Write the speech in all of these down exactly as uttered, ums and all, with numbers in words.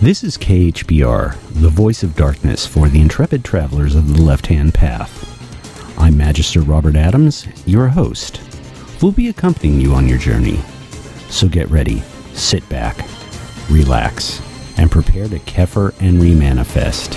This is K H B R, the voice of darkness for the intrepid travelers of the left-hand path. I'm Magister Robert Adams, your host. We'll be accompanying you on your journey. So get ready, sit back, relax, and prepare to Kepher and remanifest.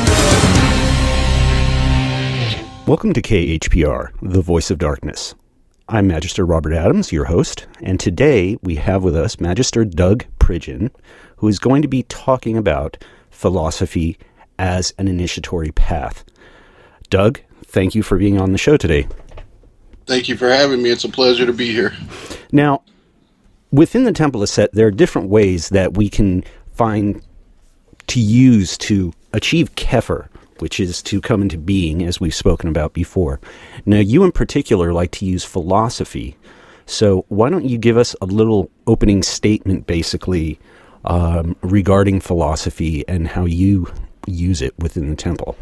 Welcome to K H P R, the voice of darkness. I'm Magister Robert Adams, your host, and today we have with us Magister Doug Pridgeon, who is going to be talking about philosophy as an initiatory path. Doug, thank you for being on the show today. Thank you for having me. It's a pleasure to be here. Now, within the Temple of Set, there are different ways that we can find to use to achieve Kepher, which is to come into being, as we've spoken about before. Now, you in particular like to use philosophy, so why don't you give us a little opening statement, basically, um, regarding philosophy and how you use it within the Temple?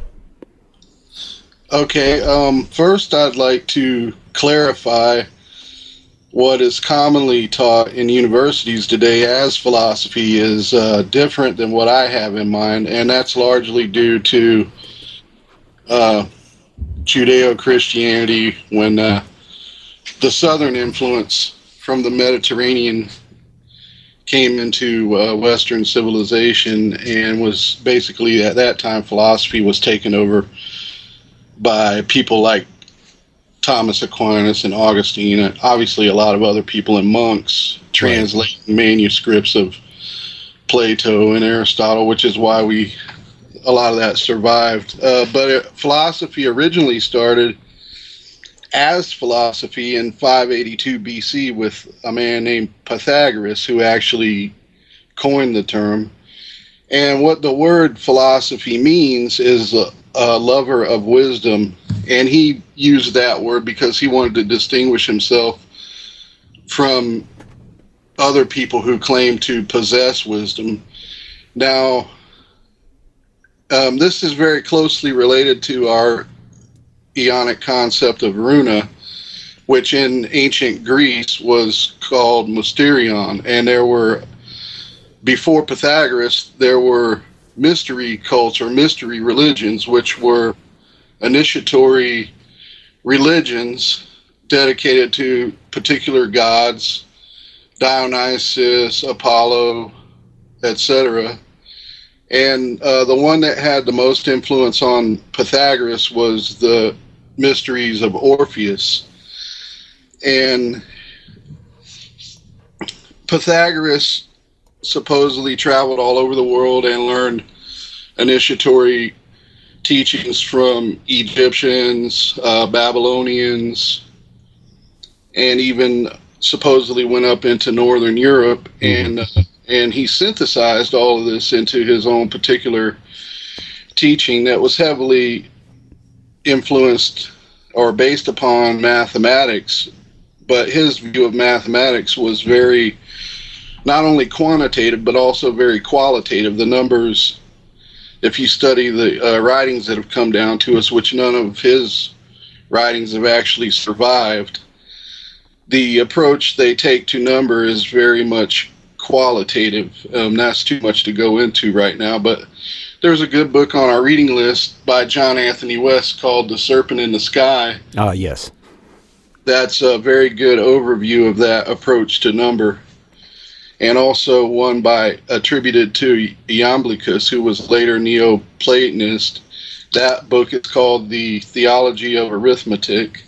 Okay, um, first I'd like to clarify what is commonly taught in universities today as philosophy is uh, different than what I have in mind, and that's largely due to uh, Judeo-Christianity when uh, the southern influence from the Mediterranean came into uh, Western civilization, and was basically, at that time, philosophy was taken over by people like Thomas Aquinas and Augustine, and obviously a lot of other people and monks translating right. manuscripts of Plato and Aristotle, which is why we a lot of that survived. Uh, but it, philosophy originally started as philosophy in five eighty-two B C with a man named Pythagoras, who actually coined the term. And what the word philosophy means is a, a lover of wisdom. And he used that word because he wanted to distinguish himself from other people who claim to possess wisdom. Now, um, this is very closely related to our Ionic concept of Runa, which in ancient Greece was called mysterion. And there were, before Pythagoras, there were mystery cults or mystery religions, which were initiatory religions dedicated to particular gods, Dionysus, Apollo, et cetera. And uh, the one that had the most influence on Pythagoras was the mysteries of Orpheus. And Pythagoras supposedly traveled all over the world and learned initiatory teachings from Egyptians, uh, Babylonians, and even supposedly went up into Northern Europe, and uh, and he synthesized all of this into his own particular teaching that was heavily influenced or based upon mathematics. But his view of mathematics was very, not only quantitative, but also very qualitative. The numbers, if you study the uh, writings that have come down to us, which none of his writings have actually survived, the approach they take to number is very much qualitative. Um, that's too much to go into right now, but there's a good book on our reading list by John Anthony West called The Serpent in the Sky. Ah, uh, yes. That's a very good overview of that approach to number. And also one by attributed to Iamblichus, who was later Neoplatonist. That book is called The Theology of Arithmetic.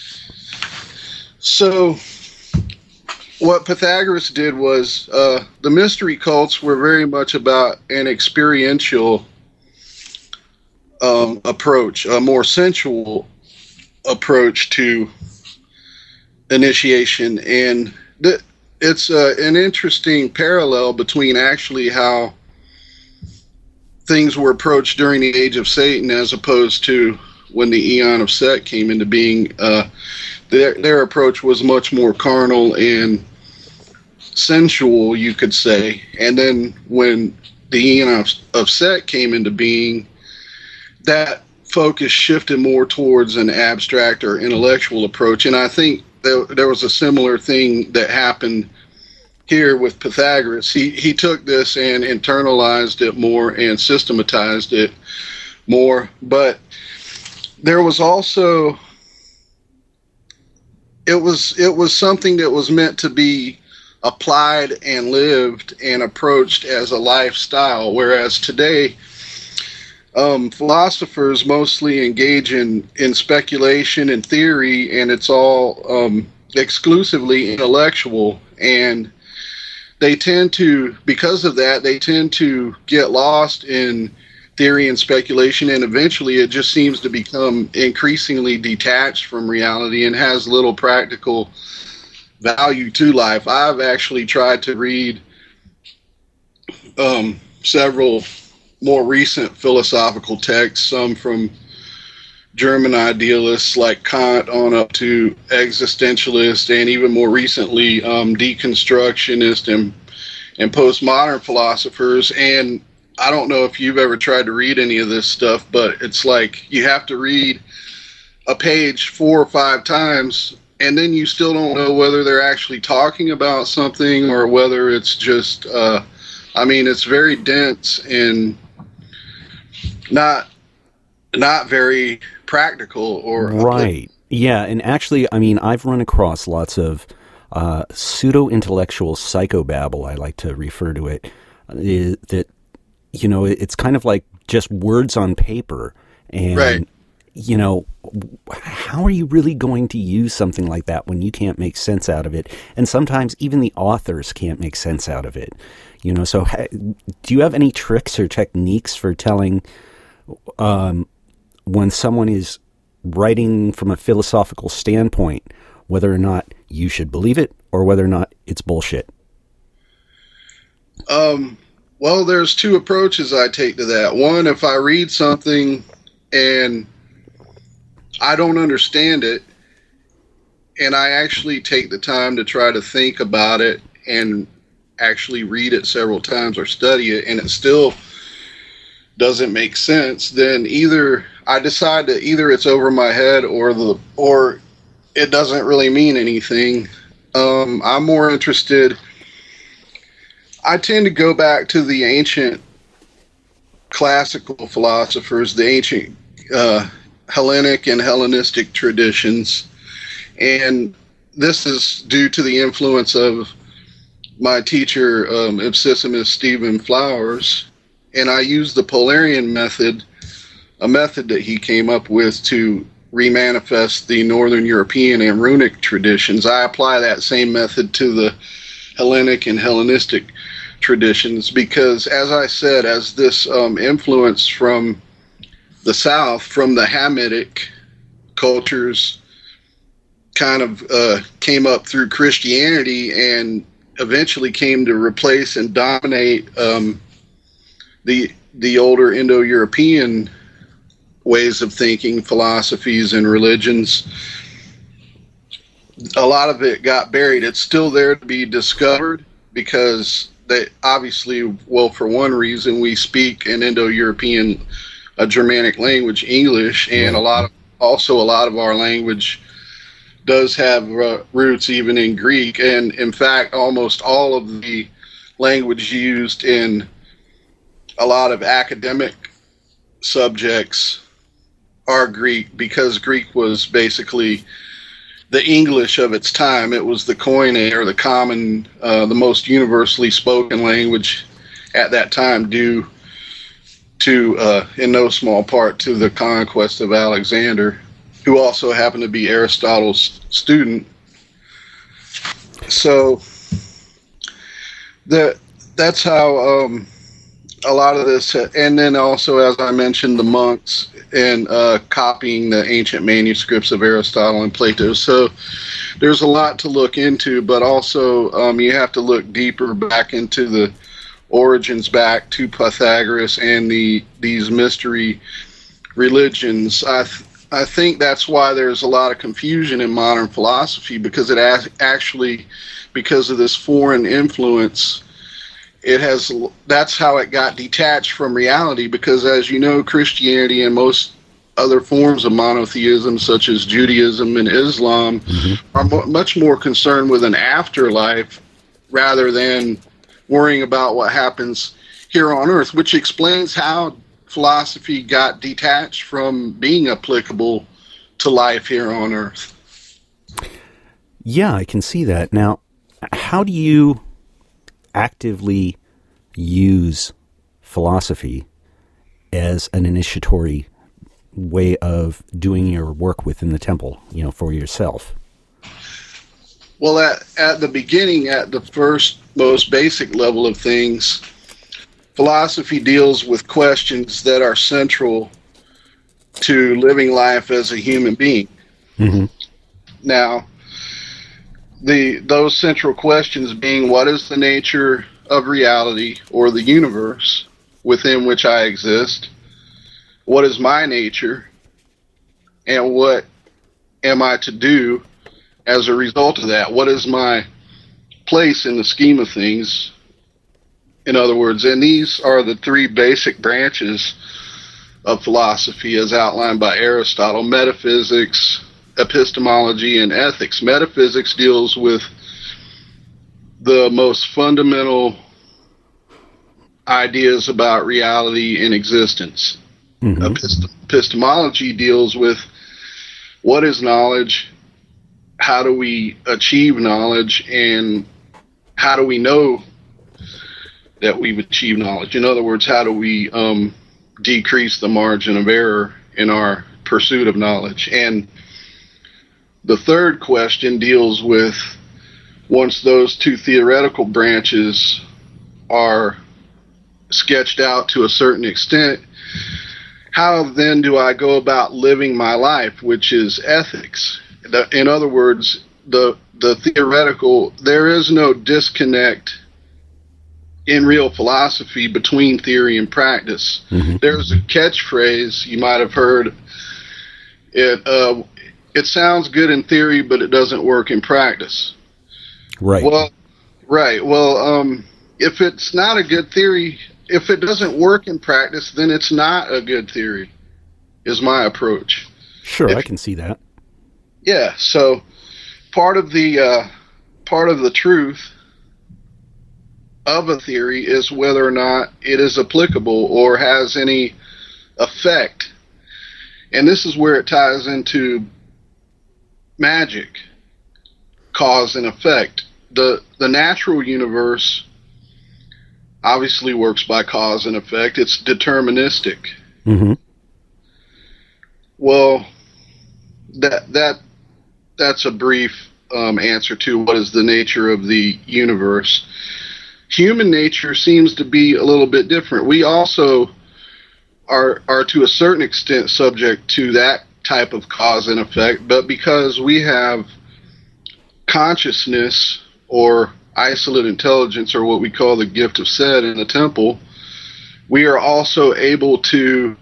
So what Pythagoras did was, uh, the mystery cults were very much about an experiential um, approach, a more sensual approach to initiation. And th- it's uh, an interesting parallel between actually how things were approached during the Age of Satan as opposed to when the Eon of Set came into being. Uh, their, their approach was much more carnal and sensual, you could say. And then when the Eon of, of Set came into being, that focus shifted more towards an abstract or intellectual approach. And I think there, there was a similar thing that happened here with Pythagoras. He he took this and internalized it more and systematized it more. But there was also it was it was something that was meant to be applied and lived and approached as a lifestyle, whereas today um, philosophers mostly engage in, in speculation and theory, and it's all um, exclusively intellectual, and they tend to, because of that, they tend to get lost in theory and speculation, and eventually it just seems to become increasingly detached from reality and has little practical value to life. I've actually tried to read um, several more recent philosophical texts, some from German idealists like Kant on up to existentialists, and even more recently um, deconstructionist and and postmodern philosophers. And I don't know if you've ever tried to read any of this stuff, but it's like you have to read a page four or five times, and then you still don't know whether they're actually talking about something or whether it's just, uh, I mean, it's very dense and not not very practical or right. Yeah, and actually, I mean, I've run across lots of uh, pseudo-intellectual psychobabble, I like to refer to it, is that, you know, it's kind of like just words on paper. And, right. you know, how are you really going to use something like that when you can't make sense out of it? And sometimes even the authors can't make sense out of it. You know, so ha- do you have any tricks or techniques for telling um, when someone is writing from a philosophical standpoint whether or not you should believe it or whether or not it's bullshit? Um, well, there's two approaches I take to that. One, if I read something and I don't understand it, and I actually take the time to try to think about it and actually read it several times or study it, and it still doesn't make sense, then either I decide that either it's over my head or the or it doesn't really mean anything. Um, I'm more interested. I tend to go back to the ancient classical philosophers, the ancient uh, Hellenic and Hellenistic traditions, and this is due to the influence of my teacher, um, Ipsissimus Stephen Flowers, and I use the Polarian method, a method that he came up with to remanifest the Northern European and runic traditions. I apply that same method to the Hellenic and Hellenistic traditions because, as I said, as this um, influence from the South, from the Hamitic cultures, kind of uh, came up through Christianity and eventually came to replace and dominate um, the the older Indo-European ways of thinking, philosophies, and religions. A lot of it got buried. It's still there to be discovered because they obviously, well, for one reason, we speak an Indo-European, a Germanic language, English, and a lot of, also a lot of our language does have uh, roots even in Greek, and in fact, almost all of the language used in a lot of academic subjects are Greek because Greek was basically the English of its time. It was the Koine, or the common, uh, the most universally spoken language at that time, due to, uh, in no small part, to the conquest of Alexander, who also happened to be Aristotle's student. So the that's how um, a lot of this, and then also, as I mentioned, the monks and uh, copying the ancient manuscripts of Aristotle and Plato. So there's a lot to look into, but also um, you have to look deeper back into the origins, back to Pythagoras and the these mystery religions. I th- I think that's why there's a lot of confusion in modern philosophy, because it as- actually, because of this foreign influence, it has, that's how it got detached from reality, because as you know, Christianity and most other forms of monotheism, such as Judaism and Islam, mm-hmm. are mo- much more concerned with an afterlife rather than worrying about what happens here on Earth, which explains how philosophy got detached from being applicable to life here on Earth. Yeah, I can see that. Now, how do you actively use philosophy as an initiatory way of doing your work within the temple, you know, for yourself? Well, at, at the beginning, at the first, most basic level of things, philosophy deals with questions that are central to living life as a human being. Mm-hmm. Now, the those central questions being, what is the nature of reality or the universe within which I exist? What is my nature? And what am I to do as a result of that? What is my place in the scheme of things? In other words, and these are the three basic branches of philosophy as outlined by Aristotle: metaphysics, epistemology, and ethics. Metaphysics deals with the most fundamental ideas about reality and existence. Mm-hmm. Epist- epistemology deals with what is knowledge, how do we achieve knowledge, and how do we know that we've achieved knowledge? In other words, how do we um, decrease the margin of error in our pursuit of knowledge? And the third question deals with, once those two theoretical branches are sketched out to a certain extent, how then do I go about living my life, which is ethics? In other words, the the theoretical, there is no disconnect in real philosophy between theory and practice. Mm-hmm. There's a catchphrase you might have heard. It uh, it sounds good in theory, but it doesn't work in practice. Right. Well, right. Well, um, if it's not a good theory, if it doesn't work in practice, then it's not a good theory, is my approach. Sure, if, I can see that. Yeah. So part of the uh, part of the truth of a theory is whether or not it is applicable or has any effect. And this is where it ties into magic, cause and effect. The the natural universe obviously works by cause and effect. It's deterministic. Mm-hmm. Well, that that that's a brief um, answer to what is the nature of the universe. Human nature seems to be a little bit different. We also are are to a certain extent subject to that type of cause and effect, but because we have consciousness or isolate intelligence, or what we call the gift of Set in the temple, we are also able to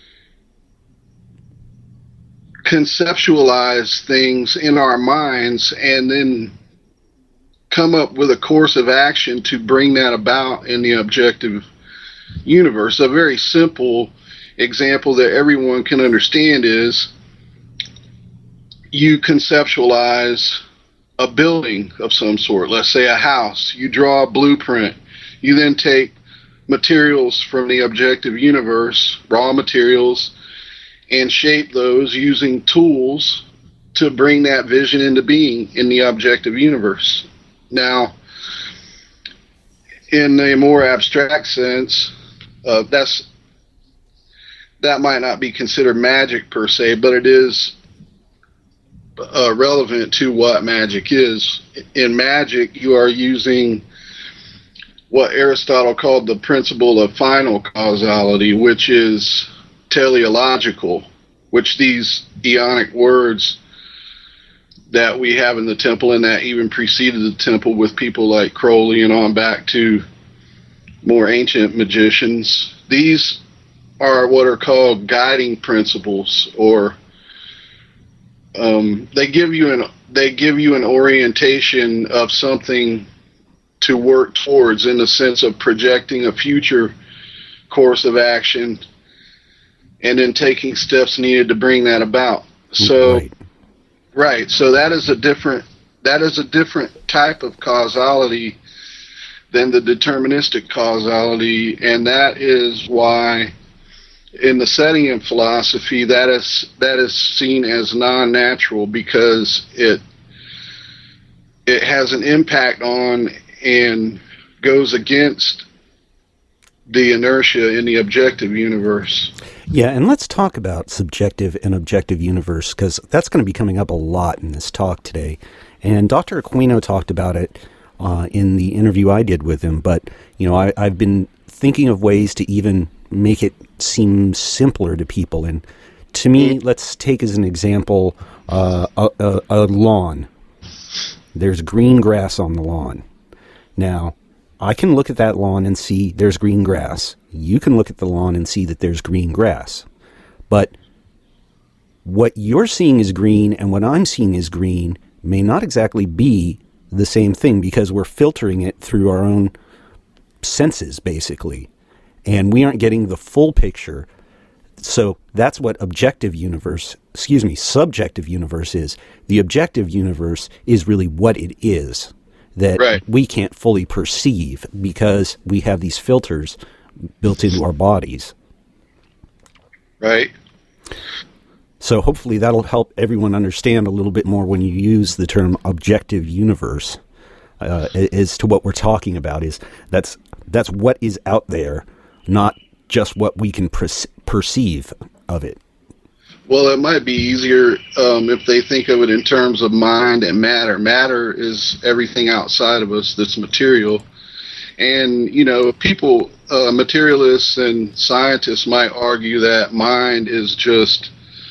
conceptualize things in our minds and then come up with a course of action to bring that about in the objective universe. A very simple example that everyone can understand is you conceptualize a building of some sort, let's say a house. You draw a blueprint. You then take materials from the objective universe, raw materials, and shape those using tools to bring that vision into being in the objective universe. Now, in a more abstract sense, uh, that's that might not be considered magic per se, but it is uh, relevant to what magic is. In magic, you are using what Aristotle called the principle of final causality, which is teleological, which these Ionic words that we have in the temple and that even preceded the temple with people like Crowley and on back to more ancient magicians, these are what are called guiding principles, or um, they give you an they give you an orientation of something to work towards, in the sense of projecting a future course of action and then taking steps needed to bring that about. So, right. right. So that is a different that is a different type of causality than the deterministic causality, and that is why in the Settian philosophy that is that is seen as non-natural, because it it has an impact on and goes against the inertia in the objective universe. Yeah, and let's talk about subjective and objective universe, because that's going to be coming up a lot in this talk today. And Doctor Aquino talked about it uh, in the interview I did with him, but you know, I, I've been thinking of ways to even make it seem simpler to people. And to me, let's take as an example uh, a, a, a lawn. There's green grass on the lawn. Now, I can look at that lawn and see there's green grass. You can look at the lawn and see that there's green grass. But what you're seeing is green and what I'm seeing is green may not exactly be the same thing, because we're filtering it through our own senses, basically. And we aren't getting the full picture. So that's what objective universe, excuse me, subjective universe is. The objective universe is really what it is, that right. we can't fully perceive because we have these filters built into our bodies. Right. So hopefully that'll help everyone understand a little bit more when you use the term objective universe uh, as to what we're talking about. Is that's that's what is out there, not just what we can per- perceive of it. Well, it might be easier um, if they think of it in terms of mind and matter. Matter is everything outside of us that's material. And, you know, people, uh, materialists and scientists might argue that mind is just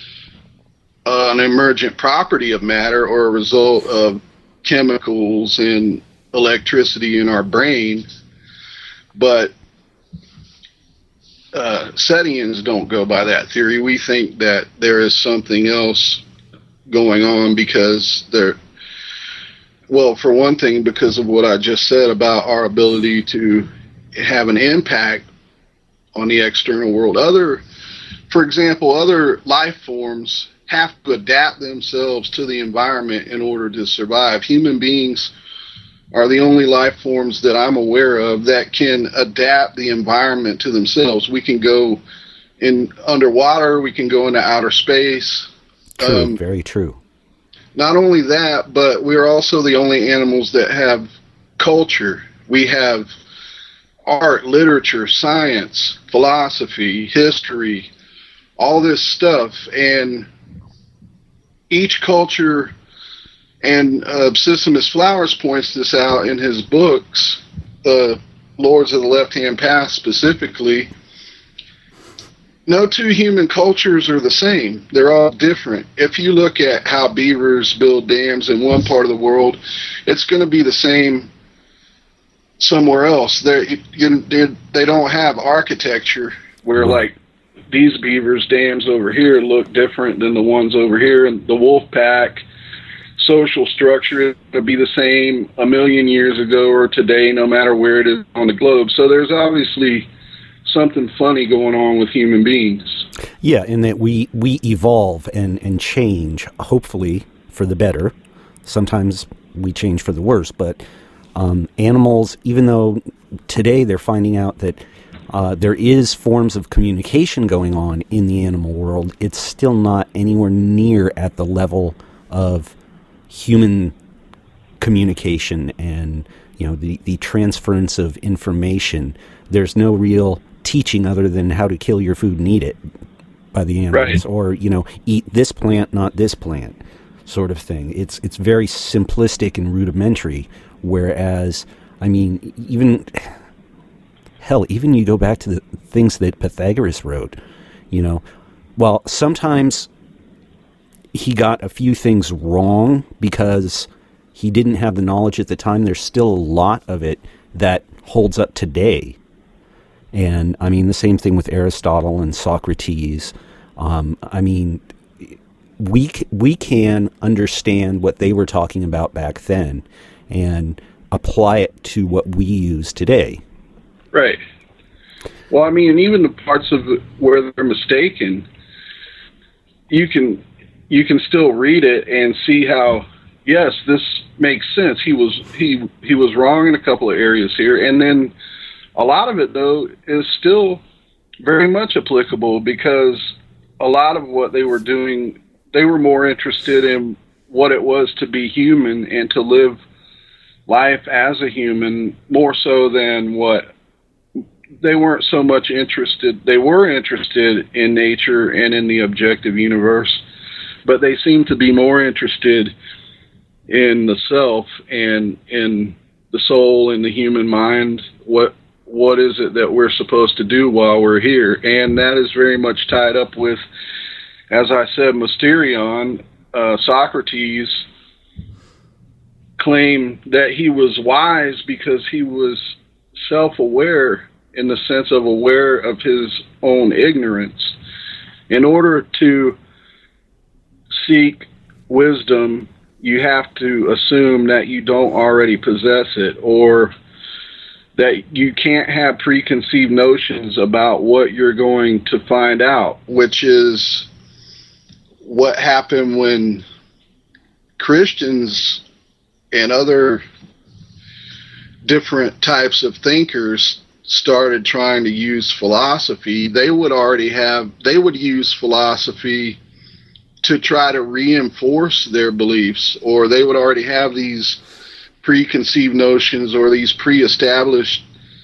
uh, an emergent property of matter, or a result of chemicals and electricity in our brain. But Uh, Settians don't go by that theory. We think that there is something else going on because there, well, for one thing, because of what I just said about our ability to have an impact on the external world. Other, for example, other life forms have to adapt themselves to the environment in order to survive. Human beings are the only life forms that I'm aware of that can adapt the environment to themselves. We can go in underwater, we can go into outer space. True, um, very true. Not only that, but we're also the only animals that have culture. We have art, literature, science, philosophy, history, all this stuff. And each culture, and uh, Sisymus Flowers points this out in his books, uh, Lords of the Left-Hand Path specifically, no two human cultures are the same. They're all different. If you look at how beavers build dams in one part of the world, it's going to be the same somewhere else. They're, you, they don't have architecture where, like, these beavers' dams over here look different than the ones over here, and the wolf pack social structure would be the same a million years ago or today, no matter where it is on the globe. So there's obviously something funny going on with human beings. Yeah, in that we, we evolve and, and change, hopefully for the better. Sometimes we change for the worse, but um, animals, even though today they're finding out that uh, there is forms of communication going on in the animal world, it's still not anywhere near at the level of human communication and, you know, the, the transference of information. There's no real teaching other than how to kill your food and eat it by the animals, right. Or, you know, eat this plant, not this plant, sort of thing. It's it's very simplistic and rudimentary, whereas, I mean, even, hell, even you go back to the things that Pythagoras wrote, you know, well, sometimes he got a few things wrong because he didn't have the knowledge at the time. There's still a lot of it that holds up today. And, I mean, the same thing with Aristotle and Socrates. Um, I mean, we, we can understand what they were talking about back then and apply it to what we use today. Right. Well, I mean, even the parts of it where they're mistaken, you can... you can still read it and see how yes, this makes sense. He was he he was wrong in a couple of areas here, and then a lot of it though is still very much applicable, because a lot of what they were doing, they were more interested in what it was to be human and to live life as a human, more so than what they weren't so much interested. They were interested in nature and in the objective universe, but they seemed to be more interested in the self and in the soul and the human mind. What what is it that we're supposed to do while we're here? And that is very much tied up with, as I said, Mysterion. Uh, Socrates claimed that he was wise because he was self-aware, in the sense of aware of his own ignorance. In order to seek wisdom, you have to assume that you don't already possess it, or that you can't have preconceived notions about what you're going to find out, which is what happened when Christians and other different types of thinkers started trying to use philosophy. They would already have, they would use philosophy to try to reinforce their beliefs, or they would already have these preconceived notions or these pre-established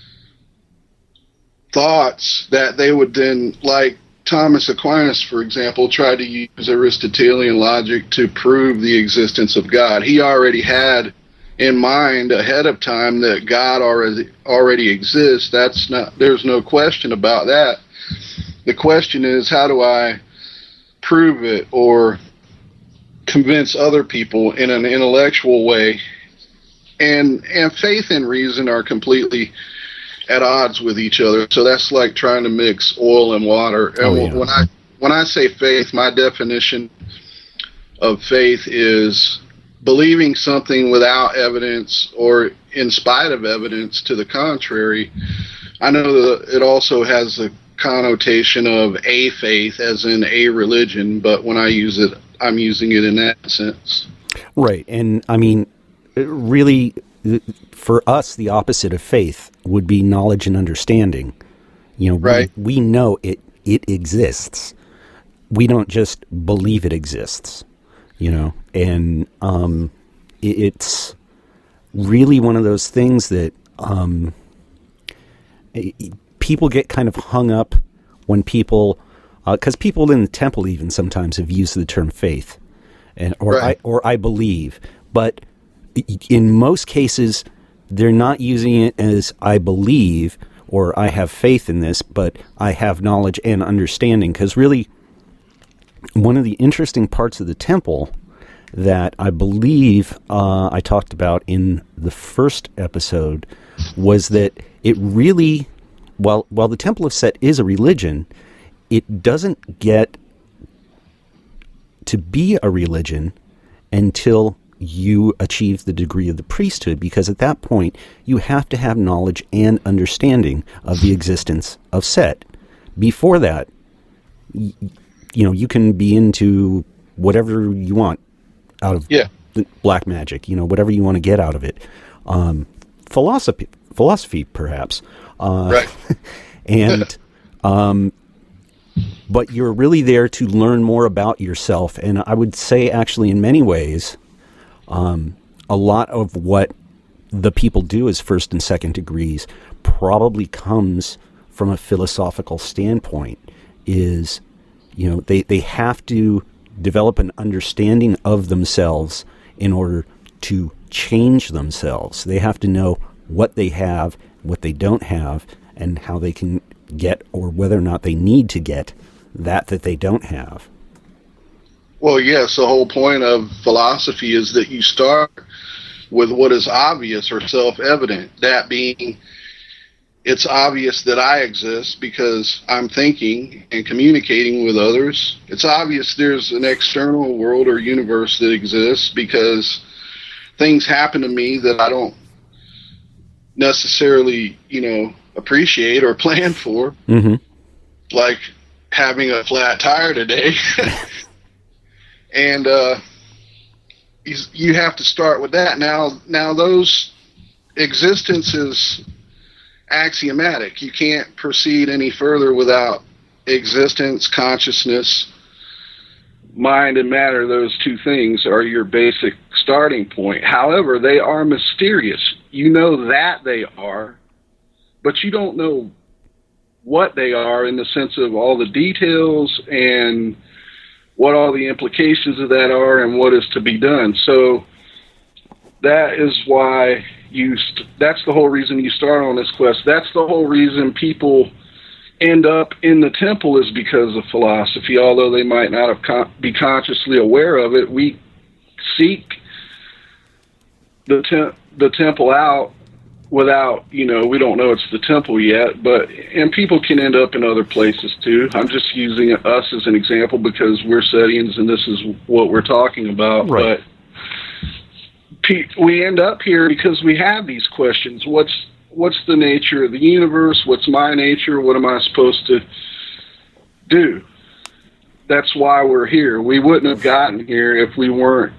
thoughts that they would then, like Thomas Aquinas, for example, tried to use Aristotelian logic to prove the existence of God. He already had in mind ahead of time that God already already exists. That's not, there's no question about that. The question is, how do I prove it or convince other people in an intellectual way? And and faith and reason are completely at odds with each other. So that's like trying to mix oil and water. Oh, and yeah. when I when I say faith, my definition of faith is believing something without evidence or in spite of evidence to the contrary. I know that it also has a connotation of a faith, as in a religion, but when I use it, I'm using it in that sense. Right. And I mean, really, for us, the opposite of faith would be knowledge and understanding. You know, right. we, we know it, it exists. We don't just believe it exists, you know, and um, it, it's really one of those things that um, it, people get kind of hung up when people, because uh, people in the temple even sometimes have used the term faith, and or right. I or I believe, but in most cases they're not using it as I believe or I have faith in this, but I have knowledge and understanding. Because really, one of the interesting parts of the temple that I believe uh, I talked about in the first episode was that it really, while while the Temple of Set is a religion, it doesn't get to be a religion until you achieve the degree of the priesthood, because at that point you have to have knowledge and understanding of the existence of Set. Before that, y- you know, you can be into whatever you want out of yeah. black magic, you know, whatever you want to get out of it. Um, philosophy, philosophy, perhaps. Uh, right. and, um, but you're really there to learn more about yourself. And I would say, actually, in many ways, um, a lot of what the people do as first and second degrees probably comes from a philosophical standpoint. Is, you know, they, they have to develop an understanding of themselves in order to change themselves. They have to know what they have, what they don't have, and how they can get, or whether or not they need to get that that they don't have. Well, yes, the whole point of philosophy is that you start with what is obvious or self-evident, that being, it's obvious that I exist because I'm thinking and communicating with others. It's obvious there's an external world or universe that exists because things happen to me that I don't necessarily, you know, appreciate or plan for. Mm-hmm. Like having a flat tire today. And uh, you have to start with that. Now, now those existence is axiomatic. You can't proceed any further without existence, consciousness, mind and matter. Those two things are your basic starting point. However, they are mysterious. You know that they are, but you don't know what they are in the sense of all the details and what all the implications of that are and what is to be done. So that is why you, st- that's the whole reason you start on this quest. That's the whole reason people end up in the temple, is because of philosophy. Although they might not have con- be consciously aware of it, we seek the, te- the temple out without, you know, we don't know it's the temple yet, but, and people can end up in other places too. I'm just using us as an example because we're Setians and this is what we're talking about. Right. But pe- we end up here because we have these questions. What's, what's the nature of the universe? What's my nature? What am I supposed to do? That's why we're here. We wouldn't have gotten here if we weren't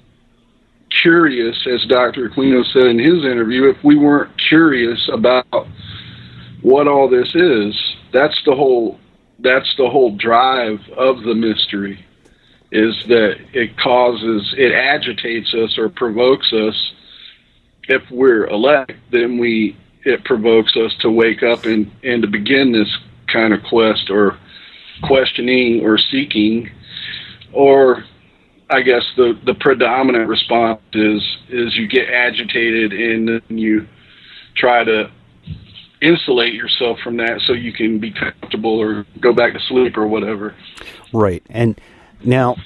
curious, as Doctor Aquino said in his interview, if we weren't curious about what all this is. That's the whole, that's the whole drive of the mystery, is that it causes, it agitates us or provokes us. If we're elect, then we, it provokes us to wake up and, and to begin this kind of quest or questioning or seeking, or I guess the, the predominant response is is you get agitated and then you try to insulate yourself from that so you can be comfortable or go back to sleep or whatever. Right. And now,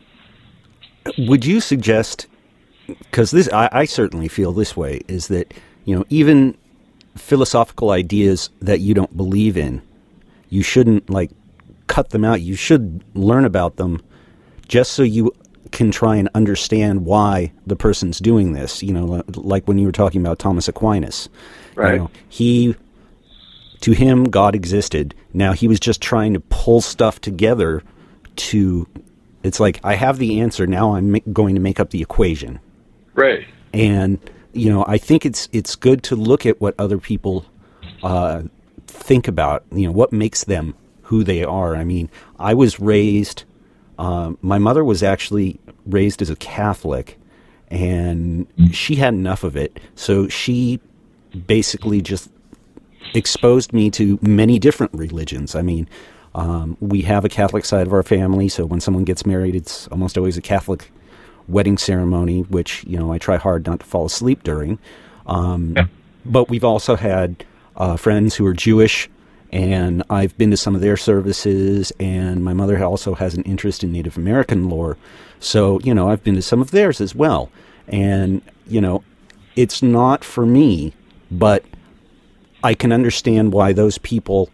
would you suggest, because this I, I certainly feel this way, is that, you know, even philosophical ideas that you don't believe in, you shouldn't like cut them out. You should learn about them just so you can try and understand why the person's doing this. You know, like when you were talking about Thomas Aquinas, right? You know, he, to him, God existed. Now he was just trying to pull stuff together to, it's like, I have the answer. Now I'm ma- going to make up the equation. Right. And, you know, I think it's, it's good to look at what other people, uh, think about, you know, what makes them who they are. I mean, I was raised, Um, my mother was actually raised as a Catholic, and she had enough of it. So she basically just exposed me to many different religions. I mean, um, we have a Catholic side of our family, so when someone gets married, it's almost always a Catholic wedding ceremony, which, you know, I try hard not to fall asleep during. Um, yeah. But we've also had uh, friends who are Jewish, and I've been to some of their services, and my mother also has an interest in Native American lore. So, you know, I've been to some of theirs as well. And, you know, it's not for me, but I can understand why those people,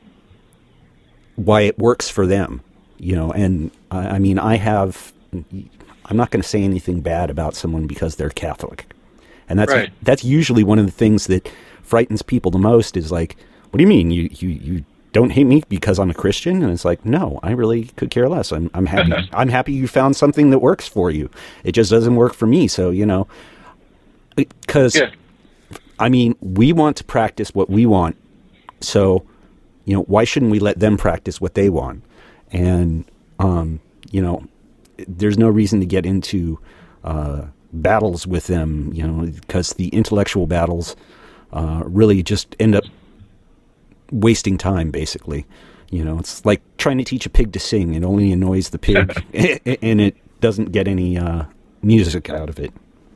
why it works for them, you know. And, I, I mean, I have, I'm not going to say anything bad about someone because they're Catholic. And that's right. That's usually one of the things that frightens people the most is like, what do you mean? You, you, you don't hate me because I'm a Christian? And it's like, no, I really could care less. I'm, I'm happy. I'm happy you found something that works for you. It just doesn't work for me. So, you know, because, yeah. I mean, we want to practice what we want. So, you know, why shouldn't we let them practice what they want? And, um, you know, there's no reason to get into uh, battles with them, you know, because the intellectual battles uh, really just end up wasting time, basically. You know, it's like trying to teach a pig to sing. It only annoys the pig, and it doesn't get any uh, music out of it.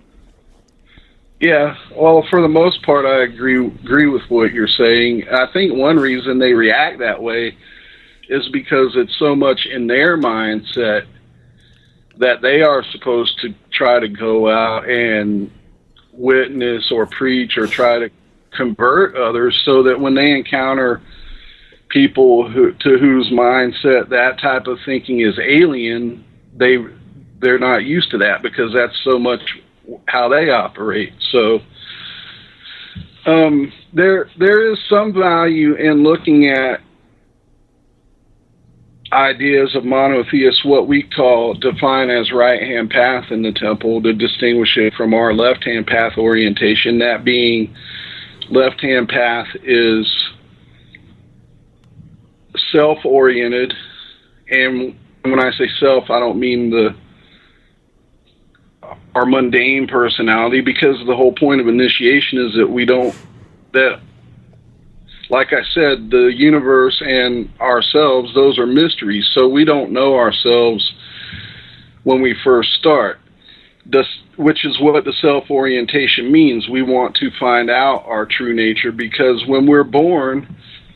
Yeah, well, for the most part, I agree agree with what you're saying. I think one reason they react that way is because it's so much in their mindset that they are supposed to try to go out and witness or preach or try to convert others, so that when they encounter people who, to whose mindset that type of thinking is alien, they they're not used to that because that's so much how they operate. So um, there there is some value in looking at ideas of monotheists, what we call define as right-hand path in the temple, to distinguish it from our left-hand path orientation. That being, left-hand path is self-oriented, and when I say self, I don't mean the our mundane personality, because the whole point of initiation is that we don't, that, like I said, the universe and ourselves, those are mysteries, so we don't know ourselves when we first start, this, which is what the self-orientation means. We want to find out our true nature, because when we're born,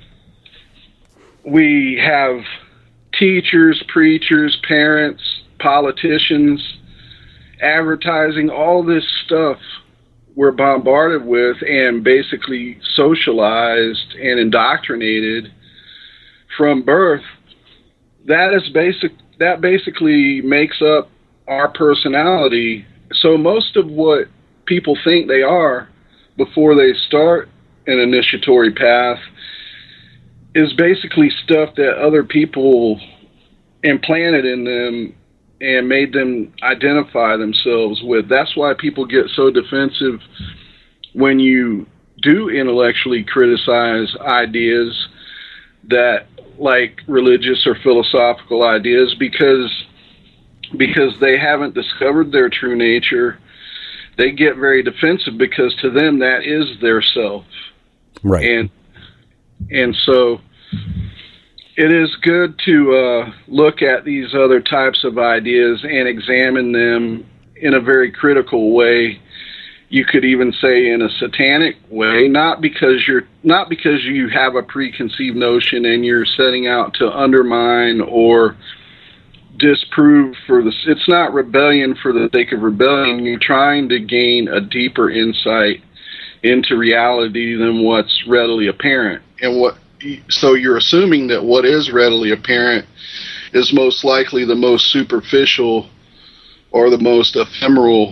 we have teachers, preachers, parents, politicians, advertising, all this stuff we're bombarded with and basically socialized and indoctrinated from birth. That is basic. That basically makes up our personality. So most of what people think they are before they start an initiatory path is basically stuff that other people implanted in them and made them identify themselves with. That's why people get so defensive when you do intellectually criticize ideas that, like religious or philosophical ideas, because because they haven't discovered their true nature. They get very defensive because to them that is their self. Right. And and so it is good to uh, look at these other types of ideas and examine them in a very critical way. You could even say in a satanic way, not because you're not because you have a preconceived notion and you're setting out to undermine or disprove for the. It's not rebellion for the sake of rebellion. You're trying to gain a deeper insight into reality than what's readily apparent, and what. So you're assuming that what is readily apparent is most likely the most superficial or the most ephemeral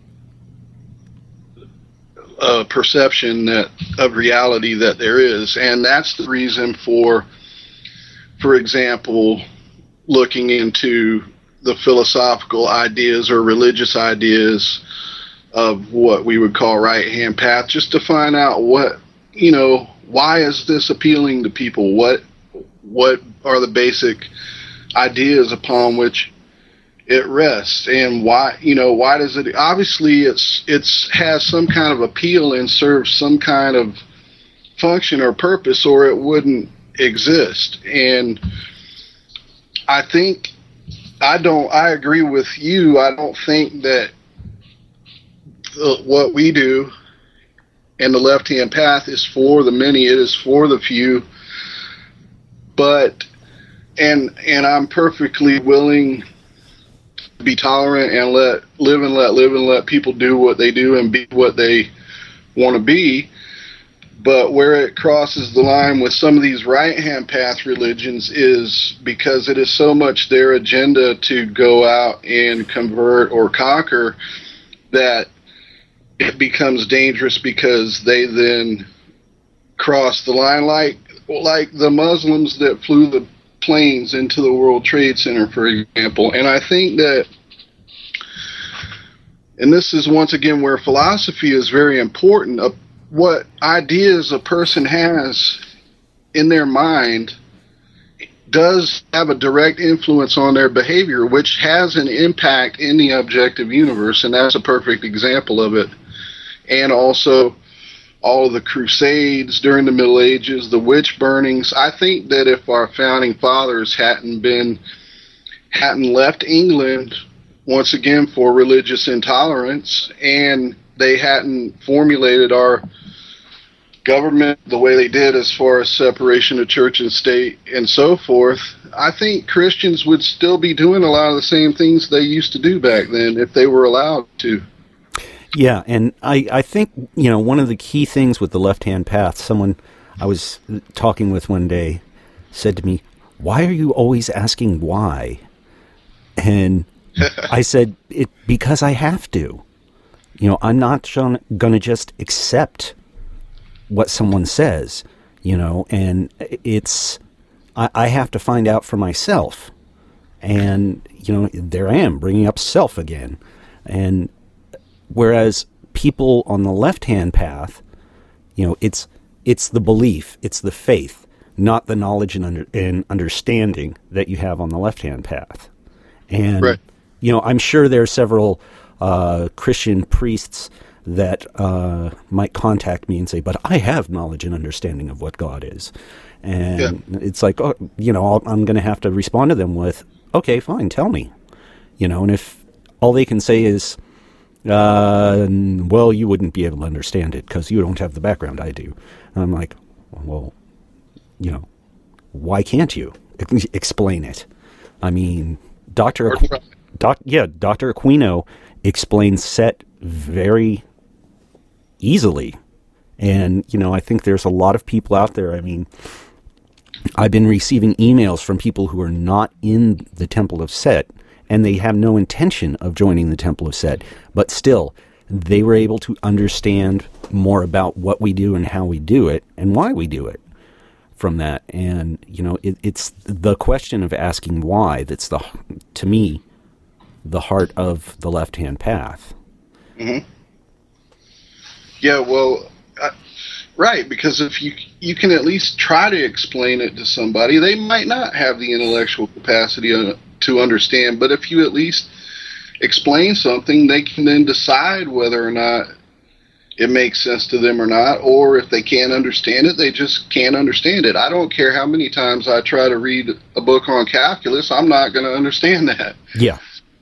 uh, perception that of reality that there is. And that's the reason for, for example, looking into the philosophical ideas or religious ideas of what we would call right-hand path, just to find out what, you know, why is this appealing to people? What what are the basic ideas upon which it rests, and why, you know, why does it? Obviously, it's it's has some kind of appeal and serves some kind of function or purpose, or it wouldn't exist. And I think I don't. I agree with you. I don't think that the, what we do and the left-hand path is for the many. It is for the few. But, and and I'm perfectly willing to be tolerant and let live and let live and let people do what they do and be what they want to be. But where it crosses the line with some of these right-hand path religions is because it is so much their agenda to go out and convert or conquer that it becomes dangerous, because they then cross the line, like like the Muslims that flew the planes into the World Trade Center, for example. And I think that, and this is once again where philosophy is very important, uh, what ideas a person has in their mind does have a direct influence on their behavior, which has an impact in the objective universe, and that's a perfect example of it. And also all of the crusades during the Middle Ages, the witch burnings. I think that if our founding fathers hadn't been, hadn't left England, once again, for religious intolerance, and they hadn't formulated our government the way they did as far as separation of church and state and so forth, I think Christians would still be doing a lot of the same things they used to do back then if they were allowed to. Yeah, and I, I think, you know, one of the key things with the left-hand path, someone I was talking with one day said to me, "Why are you always asking why?" And I said, "It because I have to. You know, I'm not going to just accept what someone says, you know, and it's, I, I have to find out for myself. And, you know, there I am bringing up self again. And whereas people on the left-hand path, you know, it's it's the belief, it's the faith, not the knowledge and, under, and understanding that you have on the left-hand path. And, right. you know, I'm sure there are several uh, Christian priests that uh, might contact me and say, but I have knowledge and understanding of what God is. And yeah. it's like, oh, you know, I'll, I'm going to have to respond to them with, okay, fine, tell me. You know, and if all they can say is, uh, well, you wouldn't be able to understand it because you don't have the background I do. And I'm like, well, you know, why can't you explain it? I mean, Doctor Aqu- Doc, yeah, Doctor Aquino explains Set very easily. And, you know, I think there's a lot of people out there. I mean, I've been receiving emails from people who are not in the Temple of Set, and they have no intention of joining the Temple of Set, but still, they were able to understand more about what we do and how we do it and why we do it from that. And, you know, it, it's the question of asking why that's, the, to me, the heart of the left-hand path. Mm-hmm. Yeah, well, uh, right, because if you you can at least try to explain it to somebody, they might not have the intellectual capacity uh, to understand, but if you at least explain something, they can then decide whether or not it makes sense to them or not, or if they can't understand it, they just can't understand it. I don't care how many times I try to read a book on calculus, I'm not going to understand that. Yeah.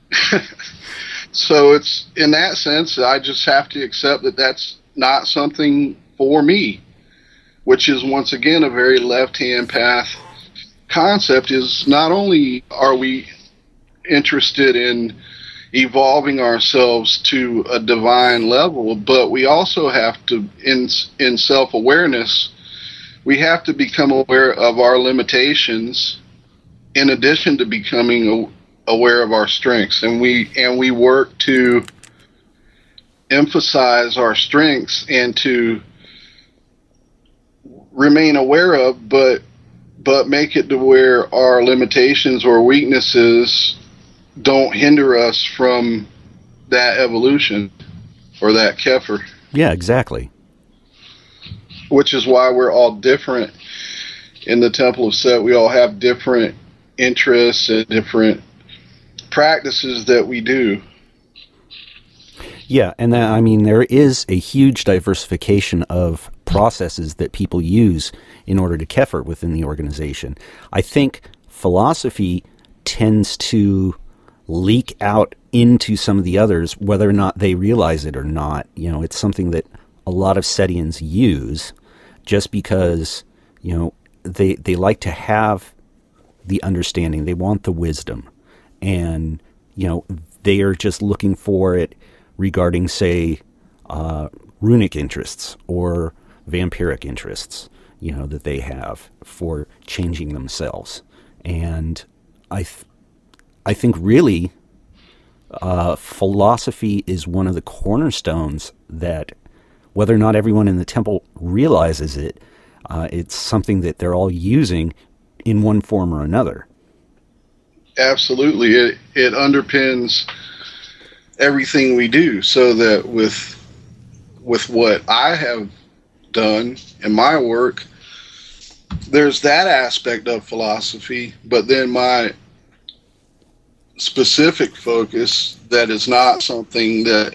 So it's, in that sense, I just have to accept that that's not something for me, which is, once again, a very left-hand path concept. Is not only are we interested in evolving ourselves to a divine level, but we also have to, in in self-awareness, we have to become aware of our limitations in addition to becoming aware of our strengths, and we and we work to emphasize our strengths and to remain aware of, but but make it to where our limitations or weaknesses don't hinder us from that evolution or that Kepher. Yeah, exactly. Which is why we're all different in the Temple of Set. We all have different interests and different practices that we do. Yeah, and that, I mean, there is a huge diversification of processes that people use in order to Kepher within the organization. I think philosophy tends to leak out into some of the others, whether or not they realize it or not. You know, it's something that a lot of Setians use just because, you know, they they like to have the understanding. They want the wisdom. And, you know, they are just looking for it regarding, say, uh, runic interests or vampiric interests, you know, that they have for changing themselves. And I th- I think really uh, philosophy is one of the cornerstones that, whether or not everyone in the temple realizes it, uh, it's something that they're all using in one form or another. Absolutely. It, it underpins everything we do, so that with with what I have done in my work, there's that aspect of philosophy, but then my specific focus that is not something that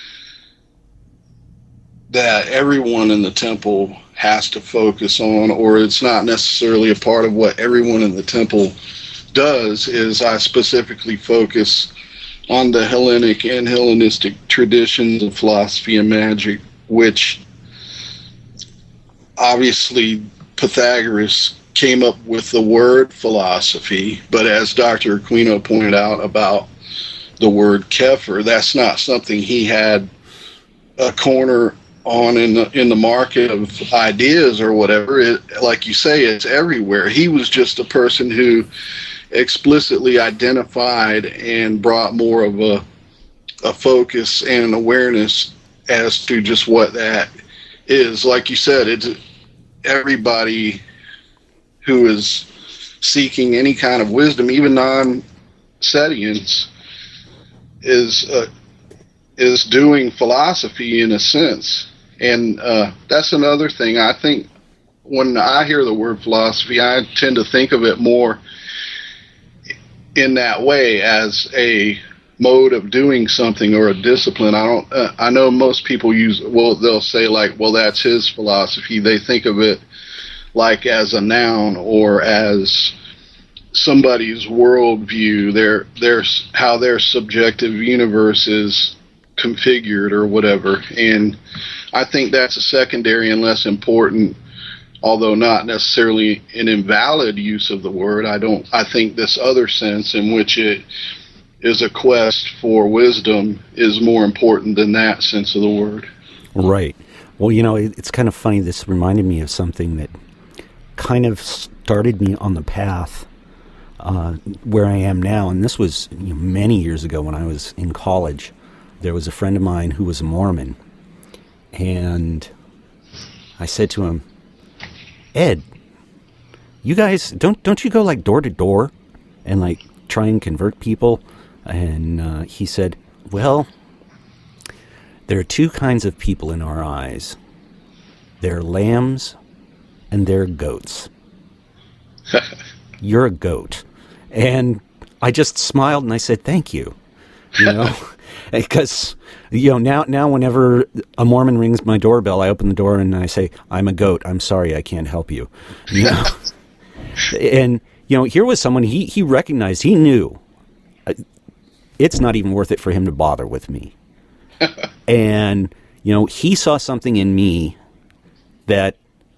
that everyone in the temple has to focus on, or it's not necessarily a part of what everyone in the temple does, is I specifically focus on the Hellenic and Hellenistic traditions of philosophy and magic, which obviously Pythagoras came up with the word philosophy, but as Doctor Aquino pointed out about the word Kepher, that's not something he had a corner on in the in the market of ideas or whatever. It, like you say, it's everywhere. He was just a person who explicitly identified and brought more of a a focus and an awareness as to just what that is. Like you said, it's everybody who is seeking any kind of wisdom, even non-Setians, is uh, is doing philosophy in a sense. And uh, that's another thing. I think when I hear the word philosophy, I tend to think of it more in that way, as a mode of doing something or a discipline. I don't. Uh, I know most people use. Well, they'll say like, "Well, that's his philosophy." They think of it like as a noun or as somebody's worldview. Their their how their subjective universe is configured or whatever. And I think that's a secondary and less important, although not necessarily an invalid use of the word. I don't. I think this other sense in which it is a quest for wisdom is more important than that sense of the word. Right. Well, you know, it, it's kind of funny. This reminded me of something that kind of started me on the path uh, where I am now. And this was, you know, many years ago when I was in college. There was a friend of mine who was a Mormon, and I said to him, "Ed, you guys, don't don't you go like door to door and like try and convert people?" And uh, he said, "Well, there are two kinds of people in our eyes. They're lambs and they're goats. You're a goat." And I just smiled and I said, "Thank you." You know, because, you know, now, now whenever a Mormon rings my doorbell, I open the door and I say, "I'm a goat. I'm sorry, I can't help you." You know? And, you know, here was someone, he, he recognized, he knew uh, it's not even worth it for him to bother with me. And, you know, he saw something in me that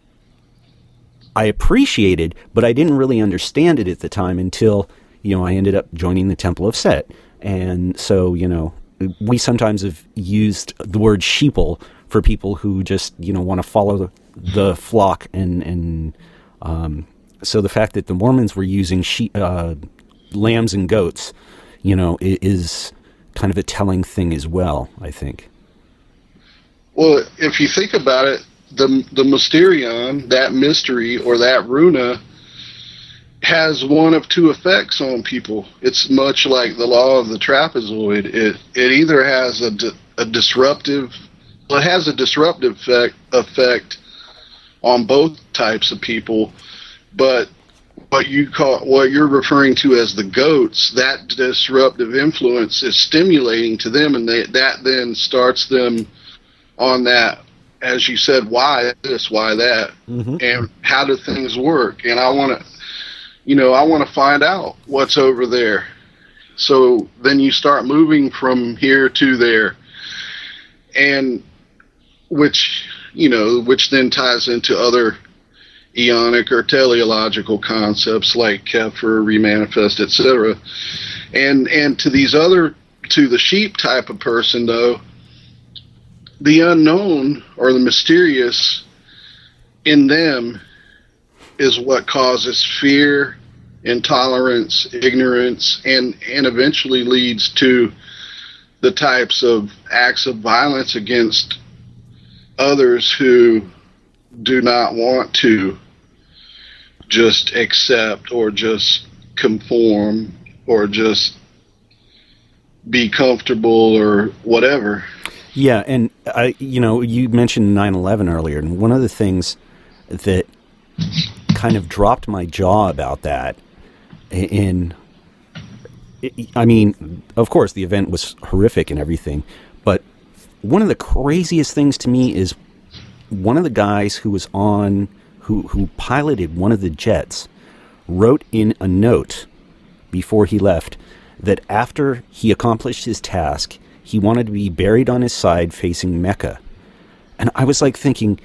I appreciated, but I didn't really understand it at the time until, you know, I ended up joining the Temple of Set. And so, you know, we sometimes have used the word sheeple for people who just, you know, want to follow the, the flock. And, and um, so the fact that the Mormons were using sheep, uh, lambs and goats, you know, is kind of a telling thing as well, I think. Well, if you think about it, the the Mysterion, that mystery or that runa, has one of two effects on people. It's much like the law of the trapezoid. It it either has a, a disruptive, well, it has a disruptive effect, effect on both types of people, but what you call, what you're referring to as the goats, that disruptive influence is stimulating to them, and they, that then starts them on that, as you said, why this, why that, mm-hmm. and how do things work? And I want to, you know, I want to find out what's over there. So then you start moving from here to there, and which, you know, which then ties into other eonic or teleological concepts like Kepher, remanifest, et cetera. And and to these other, to the sheep type of person, though, the unknown or the mysterious in them is what causes fear, intolerance, ignorance, and, and eventually leads to the types of acts of violence against others who do not want to just accept or just conform or just be comfortable or whatever. Yeah, and I, you know, you mentioned nine eleven earlier, and one of the things that kind of dropped my jaw about that, in, I mean, of course, the event was horrific and everything, but one of the craziest things to me is one of the guys who was on, who, who piloted one of the jets, wrote in a note before he left that after he accomplished his task, he wanted to be buried on his side facing Mecca. And I was like thinking,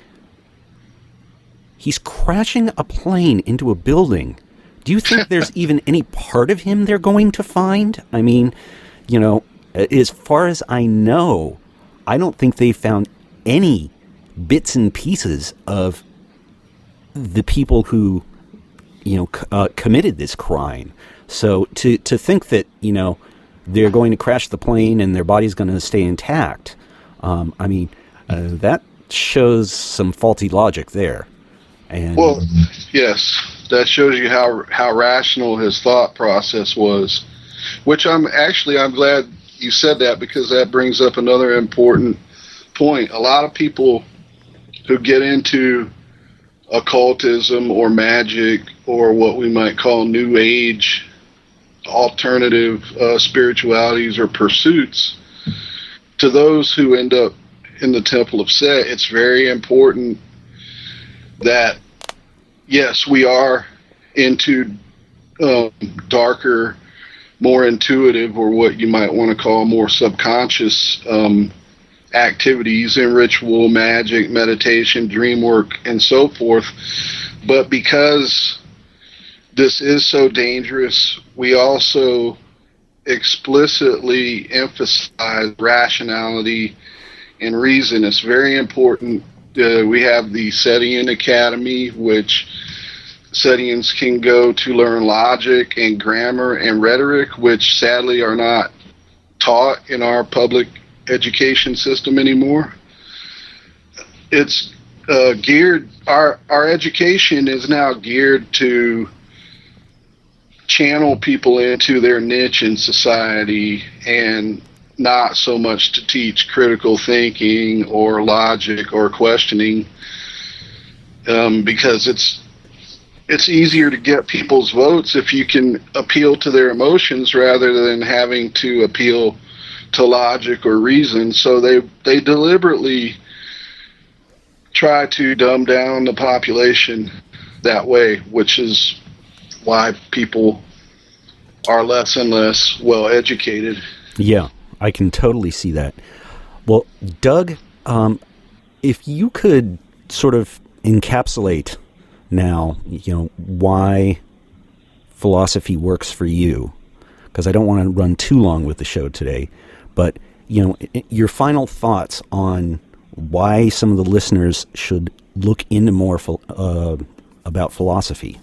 he's crashing a plane into a building. Do you think there's even any part of him they're going to find? I mean, you know, as far as I know, I don't think they found any bits and pieces of the people who, you know, c- uh, committed this crime. So to, to think that, you know, they're going to crash the plane and their body's going to stay intact, um, I mean, uh, that shows some faulty logic there. And well, yes, that shows you how how rational his thought process was, which I'm actually I'm glad you said that, because that brings up another important point. A lot of people who get into occultism or magic or what we might call New Age alternative uh, spiritualities or pursuits, to those who end up in the Temple of Set, it's very important that, yes, we are into um, darker, more intuitive, or what you might want to call more subconscious um, activities in ritual, magic, meditation, dream work, and so forth. But because this is so dangerous, we also explicitly emphasize rationality and reason. It's very important. Uh, we have the Setian Academy, which Setians can go to learn logic and grammar and rhetoric, which sadly are not taught in our public education system anymore. It's uh, geared, our, our education is now geared to channel people into their niche in society, and not so much to teach critical thinking or logic or questioning, um, because it's it's easier to get people's votes if you can appeal to their emotions rather than having to appeal to logic or reason. So they they deliberately try to dumb down the population that way, which is why people are less and less well educated. Yeah, I can totally see that. Well, Doug, um, if you could sort of encapsulate now, you know, why philosophy works for you, because I don't want to run too long with the show today, but, you know, your final thoughts on why some of the listeners should look into more uh, about philosophy.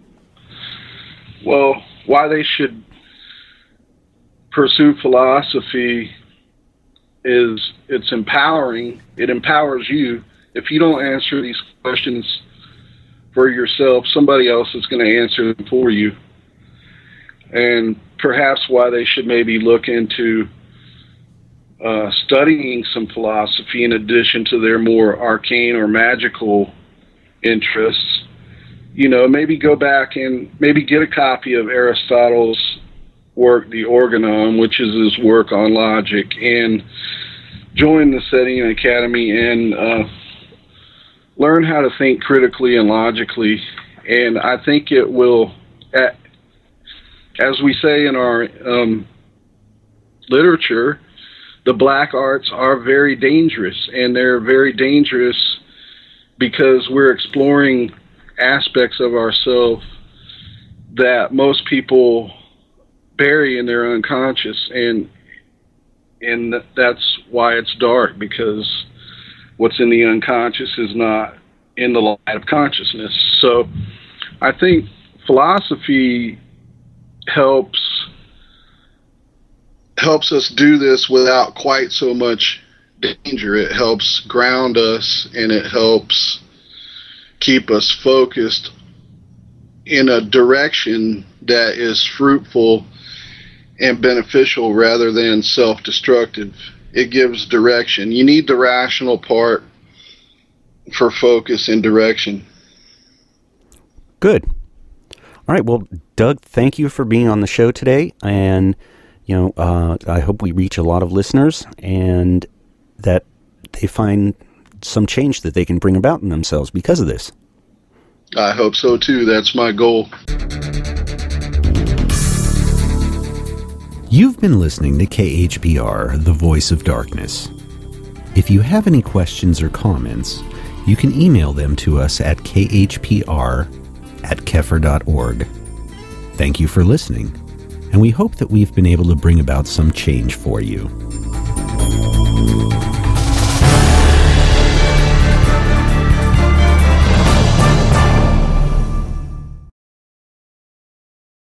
Well, why they should pursue philosophy is it's empowering. It empowers you. If you don't answer these questions for yourself, somebody else is going to answer them for you. And perhaps why they should maybe look into uh, studying some philosophy in addition to their more arcane or magical interests. You know, maybe go back and maybe get a copy of Aristotle's work, The Organon, which is his work on logic, and join the Setian Academy and uh, learn how to think critically and logically. And I think it will, as we say in our um, literature, the black arts are very dangerous, and they're very dangerous because we're exploring aspects of ourselves that most people bury in their unconscious, and and that's why it's dark, because what's in the unconscious is not in the light of consciousness. So I think philosophy helps helps us do this without quite so much danger. It helps ground us, and it helps keep us focused in a direction that is fruitful and beneficial rather than self-destructive. It gives direction. You need the rational part for focus and direction. Good. All right. Well, Doug, thank you for being on the show today. And, you know, uh, I hope we reach a lot of listeners and that they find some change that they can bring about in themselves because of this. I hope so too. That's my goal. You've been listening to K H P R, The Voice of Darkness. If you have any questions or comments, you can email them to us at k h p r at keffer dot org. Thank you for listening, and we hope that we've been able to bring about some change for you.